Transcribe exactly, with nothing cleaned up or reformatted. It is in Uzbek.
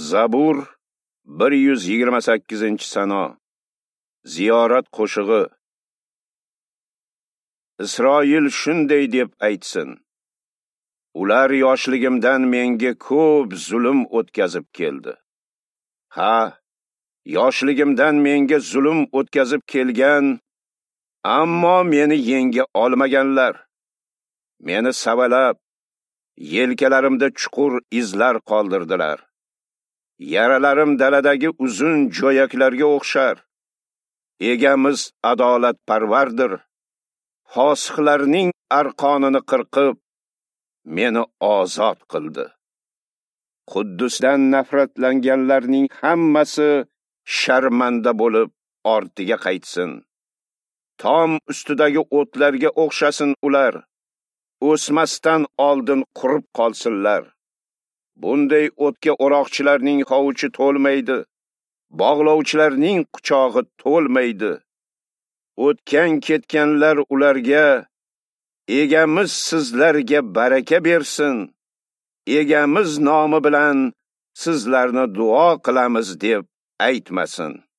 Zabur bir yuz yigirma sakkizinchi sano. Ziyorat qo'shig'i. Isroil shunday deb aytsin: ular yoshligimdan menga ko'p zulm o'tkazib keldi. Ha, yoshligimdan menga zulm o'tkazib kelgan, ammo meni yenga olmaganlar. Meni savalab, yelkalarimda chuqur izlar qoldirdilar. Yaralarim daladagi uzun jo'yaklarga o'xshar. Egamiz adolatparvardir. Fosiqlarning arqonini qirqib, meni ozod qildi. Quddusdan nafratlanganlarning hammasi sharmanda bo'lib ortiga qaytsin. Tom ustidagi o'tlarga o'xshasin ular. O'smasdan oldin qurib qolsinlar. Bunday o'tga o'roqchilarning hovuchi to'lmaydi. Bog'lovchilarning quchog'i to'lmaydi. O'tgan ketganlar ularga: egamiz sizlarga baraka bersin. Egamiz nomi bilan sizlarni duo qilamiz deb aytmasin.